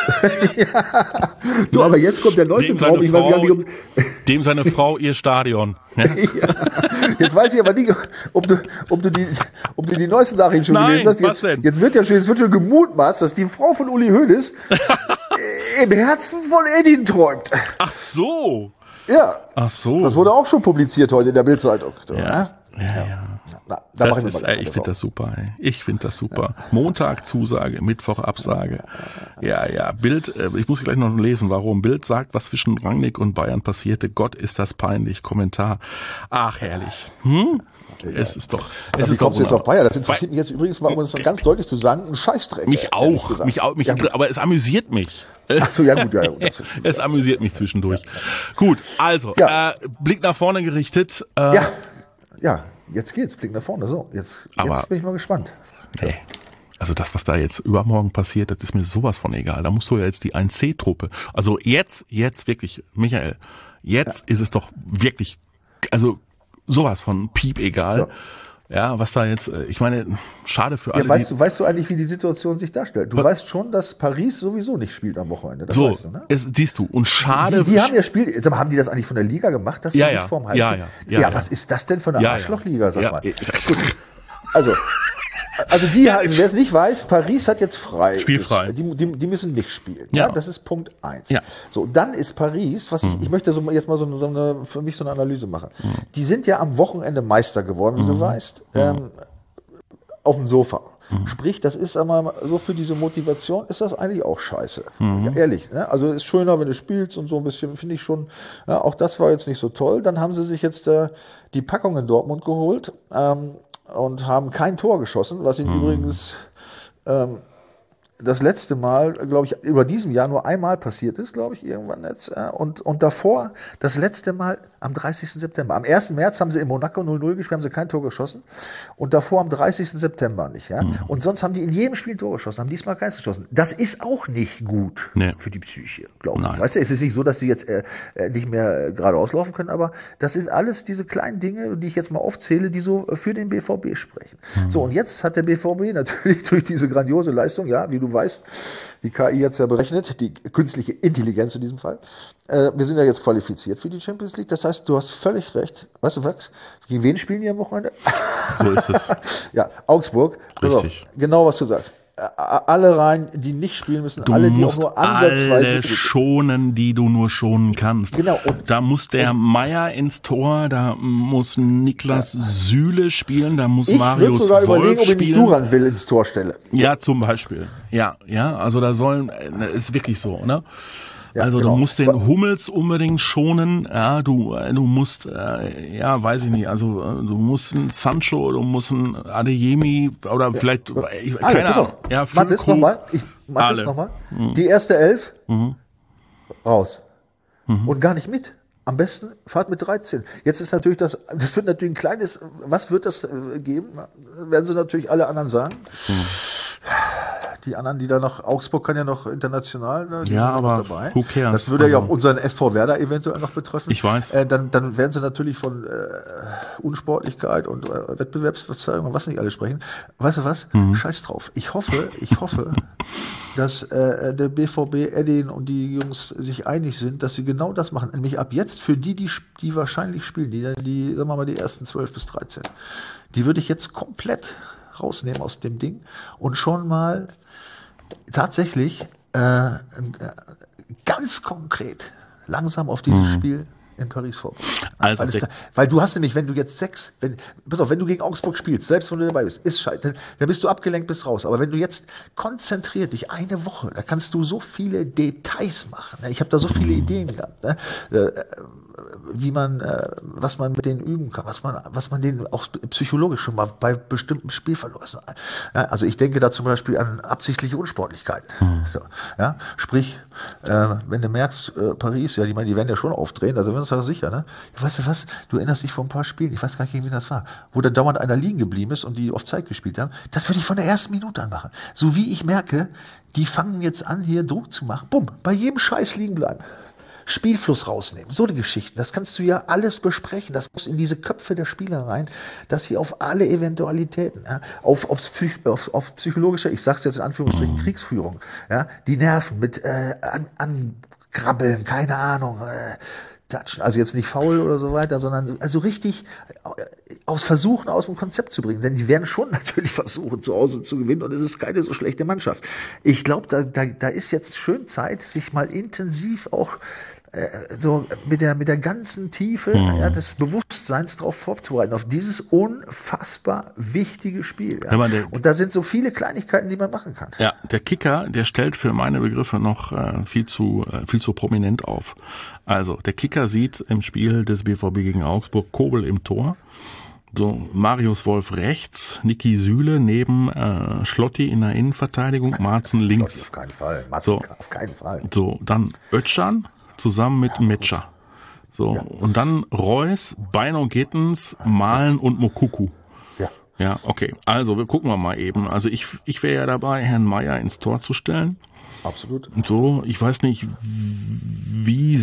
Ja. Du, aber jetzt kommt der neueste Traum. Ich weiß gar nicht, ob dem seine Frau ihr Stadion. Ja. Ja. Jetzt weiß ich aber nicht, ob du, ob du die, ob du die neuesten Nachrichten schon Nein, gelesen hast. Jetzt, was denn? jetzt wird ja schon, jetzt wird schon gemutmaßt, dass die Frau von Uli Hoeneß im Herzen von Edin träumt. Ach so. Ja. Ach so. Das wurde auch schon publiziert heute in der Bild-Zeitung. Ja, ja, ja. ja. Na, da das ist, ey, ich finde das super. Ey. Ich finde das super. Ja. Montag Zusage, Mittwoch Absage. Ja, ja. Bild, äh, ich muss gleich noch lesen, warum. Bild sagt, was zwischen Rangnick und Bayern passierte. Gott, ist das peinlich. Kommentar. Ach, herrlich. Hm? Okay, es ist doch. Es wie ist kommst doch du jetzt auf Bayern? Das interessiert mich jetzt übrigens mal, um es mal ganz deutlich zu sagen, ein Scheißdreck. Mich auch. Mich auch. Mich, ja, aber es amüsiert mich. Ach so, ja gut, ja. gut das es amüsiert mich zwischendurch. Ja. Gut, also ja. äh, Blick nach vorne gerichtet. Äh, ja, ja. Jetzt geht's, Blick nach vorne. So, jetzt, aber, jetzt bin ich mal gespannt. Nee. Also das, was da jetzt übermorgen passiert, das ist mir sowas von egal. Da musst du ja jetzt die eins C-Truppe. Also jetzt, jetzt wirklich, Michael, jetzt ja. ist es doch wirklich, also sowas von piep egal. So. Ja, was da jetzt, ich meine, schade für alle. Ja, weißt du, weißt du eigentlich, wie die Situation sich darstellt? Du was? weißt schon, dass Paris sowieso nicht spielt am Wochenende. Das so, weißt du, ne? es, siehst du. Und schade. Die, die haben ja Spiel, haben die das eigentlich von der Liga gemacht? Dass ja, die ja, nicht vorm ja, ja, ja, ja, ja. Was ist das denn für eine ja, Arschlochliga, sag ja, mal? Ja. Also, also die, ja, wer es nicht weiß, Paris hat jetzt frei. Spielfrei. Die, die, die müssen nicht spielen. Ja. ja, das ist Punkt eins. Ja. So, dann ist Paris, was ich, ich möchte so jetzt mal so, so eine, für mich so eine Analyse machen. Mhm. Die sind ja am Wochenende Meister geworden, wie mhm. du weißt. Mhm. Ähm, auf dem Sofa. Mhm. Sprich, das ist einmal so für diese Motivation ist das eigentlich auch scheiße. Mhm. Ja, ehrlich, ne? Also ist schöner, wenn du spielst und so ein bisschen, finde ich schon, ja, auch das war jetzt nicht so toll. Dann haben sie sich jetzt äh, die Packung in Dortmund geholt ähm, und haben kein Tor geschossen, was ihnen mhm. übrigens ähm, das letzte Mal, glaube ich, über diesem Jahr nur einmal passiert ist, glaube ich, irgendwann jetzt. Und, und davor das letzte Mal am dreißigsten September. Am ersten März haben sie in Monaco null null gespielt, haben sie kein Tor geschossen. Und davor am dreißigsten September nicht. Ja? Mhm. Und sonst haben die in jedem Spiel ein Tor geschossen, haben diesmal keins geschossen. Das ist auch nicht gut nee. für die Psyche, glaube ich. Weißt du, es ist nicht so, dass sie jetzt äh, nicht mehr geradeaus laufen können, aber das sind alles diese kleinen Dinge, die ich jetzt mal aufzähle, die so für den B V B sprechen. Mhm. So, und jetzt hat der B V B natürlich durch diese grandiose Leistung, ja, wie du weißt, die K I hat's ja berechnet, die künstliche Intelligenz in diesem Fall. Äh, wir sind ja jetzt qualifiziert für die Champions League. Das heißt, du hast völlig recht. Weißt du was? Gegen wen spielen die am Wochenende? So ist es. Ja, Augsburg. Richtig. Also, genau, was du sagst. Alle rein, die nicht spielen müssen, du alle, die musst auch nur ansatzweise alle schonen, die du nur schonen kannst. Genau. Und, da muss der und, Meier ins Tor, da muss Niklas ja. Süle spielen, da muss ich Marius sogar Wolf überlegen, ob ich spielen. nicht Duran will ins Tor stelle. Ja, zum Beispiel. Ja, ja, also da sollen, ist wirklich so, ne? Ja, also genau. Du musst den Hummels unbedingt schonen, ja, du du musst, äh, ja, weiß ich nicht, also du musst einen Sancho, du musst einen Adeyemi oder ja. vielleicht, ja. ich, alle, keine Ahnung. Ja, Mathis nochmal, ich Mathis nochmal, mhm. die erste Elf, mhm. raus mhm. und gar nicht mit. Am besten fahrt mit dreizehn. Jetzt ist natürlich das, das wird natürlich ein kleines, was wird das geben? Werden sie natürlich alle anderen sagen. Mhm. Die anderen, die da noch, Augsburg kann ja noch international, ne, die ja, aber dabei. Who cares? Das würde also, ja auch unseren F V Werder eventuell noch betreffen. Ich weiß. Äh, dann, dann werden sie natürlich von äh, Unsportlichkeit und äh, Wettbewerbsverzerrung und was nicht alles sprechen. Weißt du was? Mhm. Scheiß drauf. Ich hoffe, ich hoffe, dass äh, der B V B, Edin und die Jungs sich einig sind, dass sie genau das machen. Nämlich ab jetzt für die, die, die wahrscheinlich spielen, die, die, sagen wir mal, die ersten zwölf bis dreizehn, die würde ich jetzt komplett rausnehmen aus dem Ding und schon mal tatsächlich äh, ganz konkret langsam auf dieses mhm. Spiel in Paris vorbereiten. Also weil, da, weil du hast nämlich, wenn du jetzt sechs, wenn, pass auf, wenn du gegen Augsburg spielst, selbst wenn du dabei bist, ist scheiße, dann, dann bist du abgelenkt bis raus. Aber wenn du jetzt konzentriert dich eine Woche, da kannst du so viele Details machen. Ich habe da so viele Ideen gehabt, ne? Wie man, was man mit denen üben kann, was man, was man denen auch psychologisch schon mal bei bestimmten Spielverläufen. Ja, also ich denke da zum Beispiel an absichtliche Unsportlichkeiten. Mhm. So, ja, sprich, äh, wenn du merkst, äh, Paris, ja, die meine, die werden ja schon aufdrehen, also wir uns da sicher, ne? Weißt du was? Du erinnerst dich vor ein paar Spielen, ich weiß gar nicht, wie das war, wo da dauernd einer liegen geblieben ist und die auf Zeit gespielt haben. Das würde ich von der ersten Minute an machen. So wie ich merke, die fangen jetzt an, hier Druck zu machen. Bumm, bei jedem Scheiß liegen bleiben. Spielfluss rausnehmen, so die Geschichten, das kannst du ja alles besprechen, das muss in diese Köpfe der Spieler rein, dass sie auf alle Eventualitäten, ja, auf, auf, Psych, auf, auf psychologischer, ich sag's jetzt in Anführungsstrichen, Kriegsführung, ja, die Nerven mit äh, an, angrabbeln, keine Ahnung, äh, touchen, also jetzt nicht faul oder so weiter, sondern also richtig aus Versuchen aus dem Konzept zu bringen, denn die werden schon natürlich versuchen, zu Hause zu gewinnen und es ist keine so schlechte Mannschaft. Ich glaube, da, da, da ist jetzt schön Zeit, sich mal intensiv auch so mit der mit der ganzen Tiefe mhm. ja, des Bewusstseins darauf vorzubereiten, auf dieses unfassbar wichtige Spiel. Ja. Ja, der, und da sind so viele Kleinigkeiten, die man machen kann. Ja, der Kicker, der stellt für meine Begriffe noch äh, viel zu äh, viel zu prominent auf. Also der Kicker sieht im Spiel des B V B gegen Augsburg Kobel im Tor. So, Marius Wolf rechts, Niki Süle neben äh, Schlotti in der Innenverteidigung, Marzen links. Auf keinen Fall, Marzen so, auf keinen Fall. So, dann Özcan zusammen mit Metscher. So, ja. Und dann Reus, Beino Gittens, Malen und Mokuku. Ja. Ja, okay. Also, wir gucken wir mal eben. Also ich ich wäre ja dabei, Herrn Meier ins Tor zu stellen. Absolut. So, ich weiß nicht, wie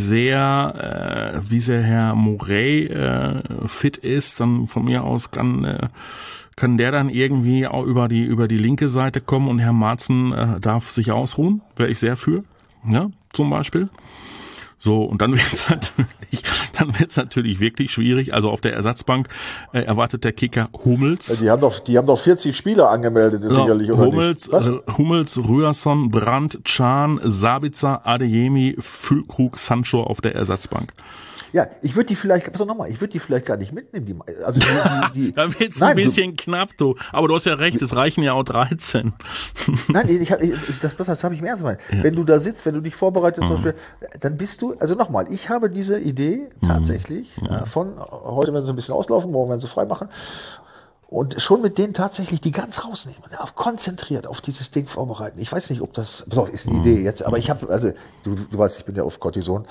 sehr, äh, wie sehr Herr Morey äh, fit ist. Dann von mir aus kann äh, kann der dann irgendwie auch über die über die linke Seite kommen und Herr Marzen äh, darf sich ausruhen. Wäre ich sehr für. Ja, zum Beispiel. So, und dann wird's natürlich, dann wird's natürlich wirklich schwierig. Also auf der Ersatzbank äh, erwartet der Kicker Hummels. Ja, die haben doch, die haben doch vierzig Spieler angemeldet, ja, sicherlich, oder Hummels, nicht? äh, Hummels, Rührson, Brandt, Can, Sabitzer, Adeyemi, Füllkrug, Sancho auf der Ersatzbank. Ja, ich würde die vielleicht, pass auf nochmal, ich würde die vielleicht gar nicht mitnehmen, die, also die, die, die da wird's ein bisschen du, knapp, du. Aber du hast ja recht, es reichen ja auch dreizehn. Nein, ich, ich, ich, das, das habe ich mir erst mal. Ja. Wenn du da sitzt, wenn du dich vorbereitest, mhm. zum Beispiel, dann bist du, also nochmal, ich habe diese Idee tatsächlich, mhm. äh, von heute werden sie ein bisschen auslaufen, morgen werden sie frei machen. und schon mit denen tatsächlich die ganz rausnehmen, ja, konzentriert auf dieses Ding vorbereiten. Ich weiß nicht, ob das, pass auf, ist eine Idee jetzt, aber ich habe, also du, du weißt, ich bin ja auf Cortison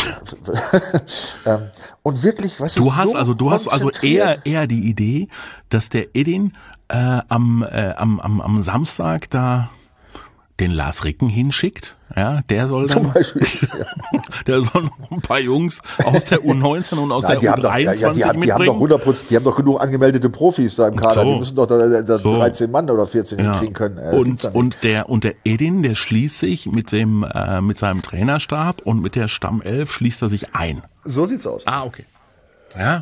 ähm, und wirklich, weißt du, du hast so also du hast also eher eher die Idee, dass der Edin äh, am, äh, am am am Samstag da den Lars Ricken hinschickt, ja, der soll dann, zum Beispiel, ja. der soll noch ein paar Jungs aus der U neunzehn und aus Nein, der U doch, dreiundzwanzig ja, ja, die, haben, die haben doch hundert Prozent, die haben doch genug angemeldete Profis da im Kader, so, die müssen doch da, da so. dreizehn Mann oder vierzehn ja. kriegen können. Äh, und und der und der Edin, der schließt sich mit dem äh, mit seinem Trainerstab und mit der Stammelf schließt er sich ein. So sieht's aus. Ah, okay. Ja,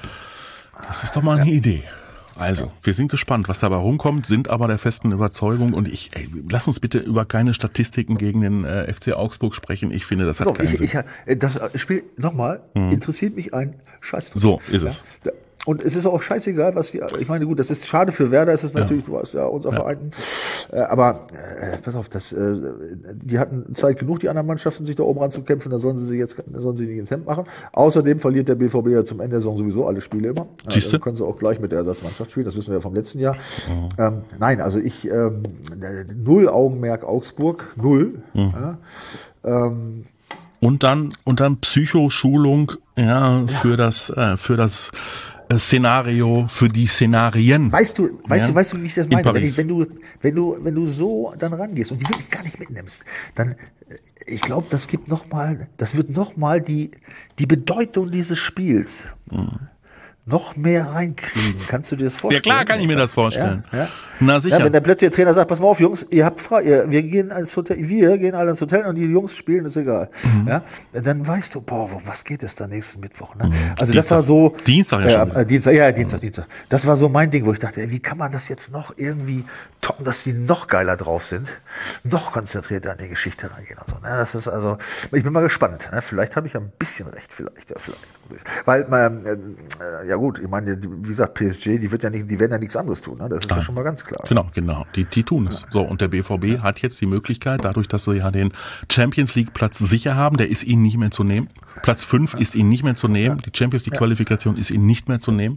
das ist doch mal eine ja. Idee. Also, wir sind gespannt, was dabei rumkommt, sind aber der festen Überzeugung und ich, ey, lass uns bitte über keine Statistiken gegen den äh, F C Augsburg sprechen. Ich finde, das hat so, keinen ich, Sinn. Ich, das Spiel, nochmal, hm. interessiert mich ein Scheiß. So ist es. Ja? Und es ist auch scheißegal, was die, ich meine, gut, das ist schade für Werder, ist es natürlich, ja. du hast ja unser ja. Verein, äh, aber äh, pass auf, das, äh, die hatten Zeit genug, die anderen Mannschaften, sich da oben ranzukämpfen, da sollen sie sich jetzt, da sollen sie nicht ins Hemd machen. Außerdem verliert der B V B ja zum Ende der Saison sowieso alle Spiele immer. Siehst du? Dann können sie auch gleich mit der Ersatzmannschaft spielen, das wissen wir ja vom letzten Jahr. Mhm. Ähm, nein, also ich, ähm, null Augenmerk Augsburg, null. Mhm. Ja, ähm, und dann, und dann Psychoschulung, ja, für ja. das, äh, für das, Szenario, für die Szenarien. Weißt du, weißt ja? du, weißt du, wie ich das meine? Wenn, ich, wenn du, wenn du, wenn du so dann rangehst und die wirklich gar nicht mitnimmst, dann, ich glaube, das gibt noch mal, das wird noch mal die, die Bedeutung dieses Spiels mhm. noch mehr reinkriegen. Kannst du dir das vorstellen? Ja klar, kann ich mir das vorstellen. Ja, ja. Na sicher. Ja, wenn der plötzlich der Trainer sagt, pass mal auf, Jungs, ihr habt frei, ihr, wir gehen ins Hotel, wir gehen alle ins Hotel und die Jungs spielen, ist egal. Mhm. Ja, dann weißt du, boah, was geht es da nächsten Mittwoch? Ne? Mhm. Also Dienstag. Das war so Dienstag ja äh, schon. Äh, Dienstag, ja, Dienstag, mhm. Dienstag. Das war so mein Ding, wo ich dachte, ey, wie kann man das jetzt noch irgendwie toppen, dass die noch geiler drauf sind, noch konzentrierter an die Geschichte reingehen und so. Ne? Das ist also, ich bin mal gespannt. Ne? Vielleicht habe ich ein bisschen recht, vielleicht, ja, vielleicht. Weil, äh, ja gut, ich meine, wie gesagt, P S G, die wird ja nicht, die werden ja nichts anderes tun, ne? Das ist Nein. ja schon mal ganz klar. Genau, genau, die, die tun es. Ja. So, und der B V B ja. hat jetzt die Möglichkeit, dadurch, dass sie ja den Champions League Platz sicher haben, der ist ihnen nicht mehr zu nehmen. Platz fünf ja. ist ihnen nicht mehr zu nehmen, ja. die Champions League Qualifikation ja. ist ihnen nicht mehr zu nehmen.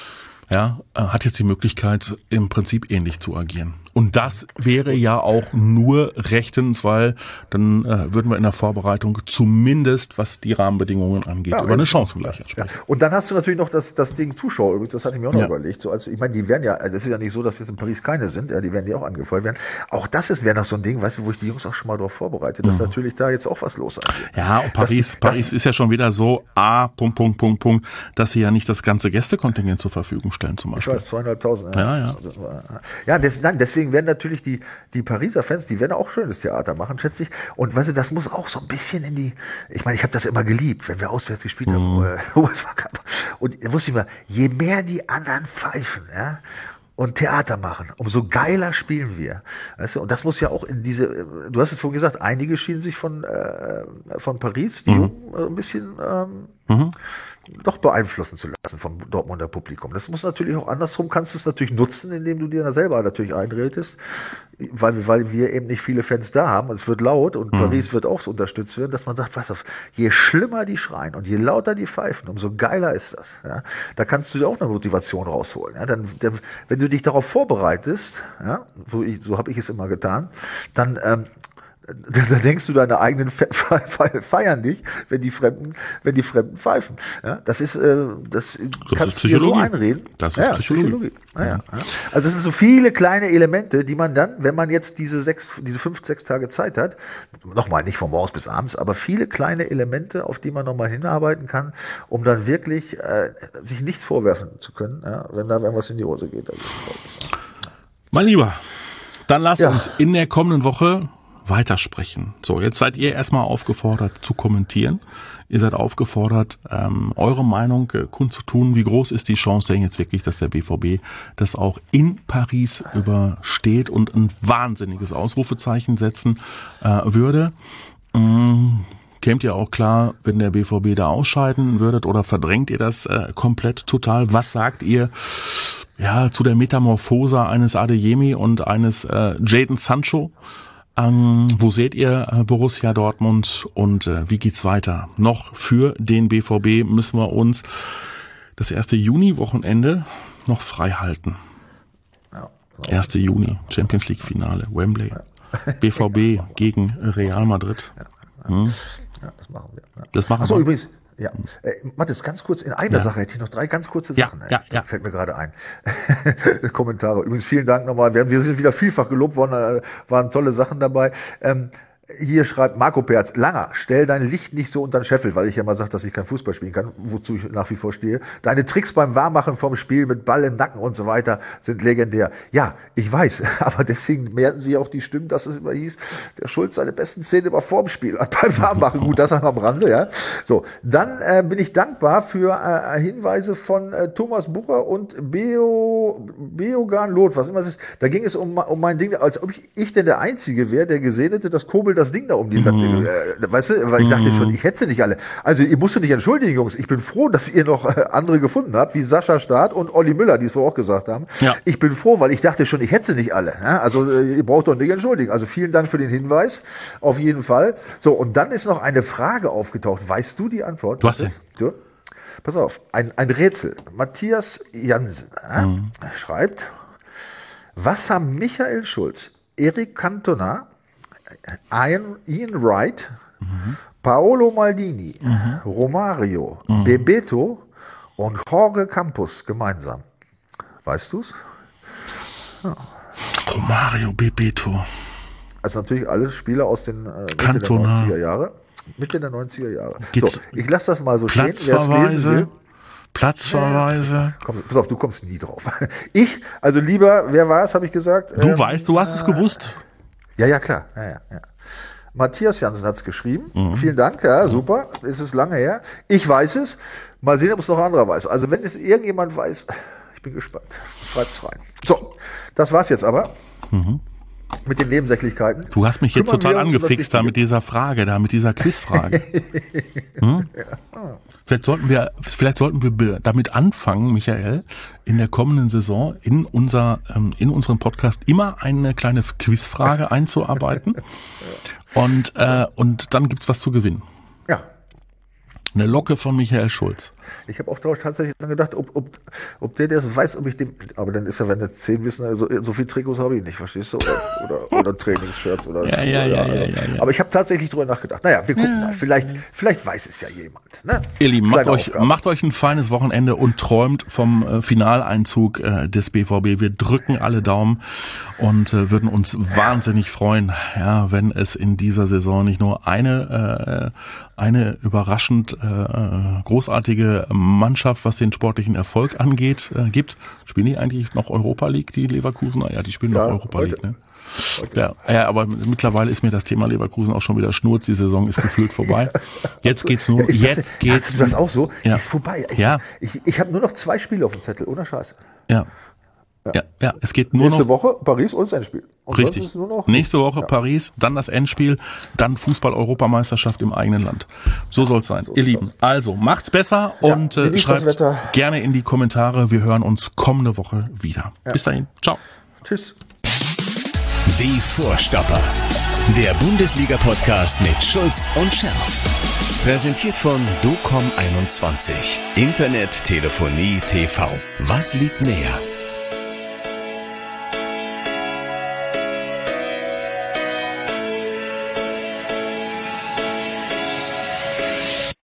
Ja, hat jetzt die Möglichkeit, im Prinzip ähnlich zu agieren. Und das wäre ja auch nur rechtens, weil dann äh, würden wir in der Vorbereitung zumindest, was die Rahmenbedingungen angeht, ja, über eine Chancengleichheit sprechen. Ja. Und dann hast du natürlich noch das, das Ding Zuschauer übrigens, das hatte ich mir auch noch ja. überlegt. So als, ich meine, die werden ja, das ist ja nicht so, dass jetzt in Paris keine sind, ja, die werden ja auch angefeuert werden. Auch das ist wäre noch so ein Ding, weißt du, wo ich die Jungs auch schon mal darauf vorbereite, dass mhm. natürlich da jetzt auch was los ist. Ja, und Paris, das, Paris das, ist ja schon wieder so, A, Punkt, Punkt, Punkt, Punkt, dass sie ja nicht das ganze Gästekontingent zur Verfügung stellen zum Beispiel. Ich weiß, zweieinhalbtausend. Ja, ja. Ja, ja des, nein, deswegen werden natürlich die, die Pariser Fans, die werden auch schönes Theater machen, schätze ich. Und weißt du, das muss auch so ein bisschen in die, ich meine, ich habe das immer geliebt, wenn wir auswärts gespielt haben. Mhm. Und ich wusste immer, je mehr die anderen pfeifen, ja, und Theater machen, umso geiler spielen wir. Weißt du, und das muss ja auch in diese, du hast es vorhin gesagt, einige schienen sich von, äh, von Paris, die mhm. Jungen, äh, ein bisschen, ähm, mhm. doch beeinflussen zu lassen vom Dortmunder Publikum. Das muss natürlich auch andersrum, kannst du es natürlich nutzen, indem du dir selber natürlich einredest, weil, weil wir eben nicht viele Fans da haben und es wird laut und mhm. Paris wird auch so unterstützt werden, dass man sagt, was auf, je schlimmer die schreien und je lauter die pfeifen, umso geiler ist das. Ja? Da kannst du dir auch eine Motivation rausholen. Ja? Dann, dann, wenn du dich darauf vorbereitest, ja, so, ich, so habe ich es immer getan, dann ähm, da denkst du, deine eigenen feiern dich, wenn die Fremden, wenn die Fremden pfeifen. Ja, das ist, äh, das, das kannst du dir so einreden. Das ist ja, Psychologie. Psychologie. Ja, ja. Also es sind so viele kleine Elemente, die man dann, wenn man jetzt diese sechs, diese fünf, sechs Tage Zeit hat, nochmal nicht von morgens bis abends, aber viele kleine Elemente, auf die man nochmal hinarbeiten kann, um dann wirklich äh, sich nichts vorwerfen zu können, ja, wenn da irgendwas in die Hose geht. Also, mein Lieber, dann lass ja. uns in der kommenden Woche weitersprechen. So, jetzt seid ihr erstmal aufgefordert zu kommentieren. Ihr seid aufgefordert, ähm, eure Meinung äh, kundzutun. Wie groß ist die Chance denn jetzt wirklich, dass der B V B das auch in Paris übersteht und ein wahnsinniges Ausrufezeichen setzen äh, würde? Ähm, kämt ihr auch klar, wenn der B V B da ausscheiden würdet, oder verdrängt ihr das äh, komplett total? Was sagt ihr ja zu der Metamorphose eines Adeyemi und eines äh, Jadon Sancho? Ähm, wo seht ihr äh, Borussia Dortmund und äh, wie geht's weiter? Noch für den B V B müssen wir uns das erste Juni-Wochenende noch frei halten. erster Juni, Champions League Finale, Wembley. Ja. B V B gegen Real Madrid. Ja, hm? ja, das machen wir. Ja. Das machen Achso, wir. übrigens, ja. Äh, Mathis, ganz kurz, in einer ja. Sache hätte ich noch drei ganz kurze Sachen. Ja, ja, ja. Fällt mir gerade ein. Kommentare. Übrigens, vielen Dank nochmal. Wir, wir sind wieder vielfach gelobt worden, waren tolle Sachen dabei. Ähm, Hier schreibt Marco Perz, Langer, stell dein Licht nicht so unter den Scheffel, weil ich ja mal sage, dass ich kein Fußball spielen kann, wozu ich nach wie vor stehe. Deine Tricks beim Warmmachen vom Spiel mit Ball im Nacken und so weiter sind legendär. Ja, ich weiß, aber deswegen mehrten sie auch die Stimmen, dass es immer hieß, der Schulz seine besten Szene war vorm Spiel, beim Warmmachen. Gut, das am Rande, ja. So, dann äh, bin ich dankbar für äh, Hinweise von äh, Thomas Bucher und Beo, Beogan Loth, was immer es ist. Da ging es um, um mein Ding, als ob ich, ich denn der Einzige wäre, der gesehen hätte, dass Kobel das Ding da um die Wette, mm. äh, weißt du, weil ich dachte schon, ich hätte sie nicht alle. Also ihr musst nicht entschuldigen, Jungs. Ich bin froh, dass ihr noch äh, andere gefunden habt, wie Sascha Staat und Olli Müller, die es vorher auch gesagt haben. Ja. Ich bin froh, weil ich dachte schon, ich hätte sie nicht alle. Ja? Also äh, ihr braucht doch nicht entschuldigen. Also vielen Dank für den Hinweis, auf jeden Fall. So, und dann ist noch eine Frage aufgetaucht. Weißt du die Antwort? Du hast es. Du? Pass auf, ein, ein Rätsel. Matthias Jansen äh, mm. schreibt, was haben Michael Schulz, Eric Cantona, Ian, Ian Wright, mhm. Paolo Maldini, mhm. Romario, mhm. Bebeto und Jorge Campos gemeinsam? Weißt du's? Ja. Romario, Bebeto. Also natürlich alles Spieler aus den äh, Mitte der neunziger Jahre. Mitte der neunziger Jahre. So, ich lasse das mal so stehen. Wer es lesen will. Platzverweise. Komm, pass auf, du kommst nie drauf. Ich, also lieber, wer war es, habe ich gesagt? Du ähm, weißt, du hast äh, es gewusst. Ja, ja, klar. Ja, ja, ja. Matthias Jansen hat's geschrieben. Mhm. Vielen Dank, ja, super. Es ist lange her. Ich weiß es. Mal sehen, ob es noch ein anderer weiß. Also wenn es irgendjemand weiß, ich bin gespannt. Schreibt's rein. So, das war's jetzt aber. Mhm. Mit den Nebensächlichkeiten. Du hast mich jetzt total angefixt da mit dieser Frage, da mit dieser Quizfrage. Hm? Ja. Vielleicht sollten wir, vielleicht sollten wir damit anfangen, Michael, in der kommenden Saison in unser, in unseren Podcast immer eine kleine Quizfrage einzuarbeiten. Und, äh, und dann gibt's was zu gewinnen. Ja. Eine Locke von Michael Schulz. Ich habe auch tatsächlich dann gedacht, ob, ob, ob der, der weiß, ob ich dem, aber dann ist er, wenn er zehn wissen, also so viel Trikots habe ich nicht, verstehst du? Oder, oder, oder Trainingsshirts oder. Ja, ja, ja, ja, ja, ja. Aber ich habe tatsächlich drüber nachgedacht. Naja, wir gucken ja. mal. Vielleicht, vielleicht weiß es ja jemand, ne? Ihr Lieben, macht euch, macht euch ein feines Wochenende und träumt vom äh, Finaleinzug äh, des B V B. Wir drücken alle Daumen und äh, würden uns ja. wahnsinnig freuen, ja, wenn es in dieser Saison nicht nur eine, äh, eine überraschend äh, großartige Mannschaft, was den sportlichen Erfolg angeht, äh, gibt. Spielen die eigentlich noch Europa League, die Leverkusen? Ja, die spielen ja, noch Europa heute. League, ne? Ja, ja, aber mittlerweile ist mir das Thema Leverkusen auch schon wieder Schnurz. Die Saison ist gefühlt vorbei. Jetzt geht's nur, ja, jetzt das, geht's. Hast du das auch so? Ja. Ist vorbei. Ich, ja. ich, ich habe nur noch zwei Spiele auf dem Zettel, ohne Scheiße. Ja. Ja, ja, ja, es geht nur Nächste noch. Nächste Woche Paris und das Endspiel. Und richtig. Ist nur noch Nächste Woche ja. Paris, dann das Endspiel, dann Fußball-Europameisterschaft im eigenen Land. So soll's sein, so ihr Lieben. Also, macht's besser ja, und äh, schreibt gerne in die Kommentare. Wir hören uns kommende Woche wieder. Ja. Bis dahin. Ciao. Tschüss. Die Vorstopper. Der Bundesliga-Podcast mit Schulz und Scherf. Präsentiert von docom einundzwanzig. Internet, Telefonie, T V. Was liegt näher?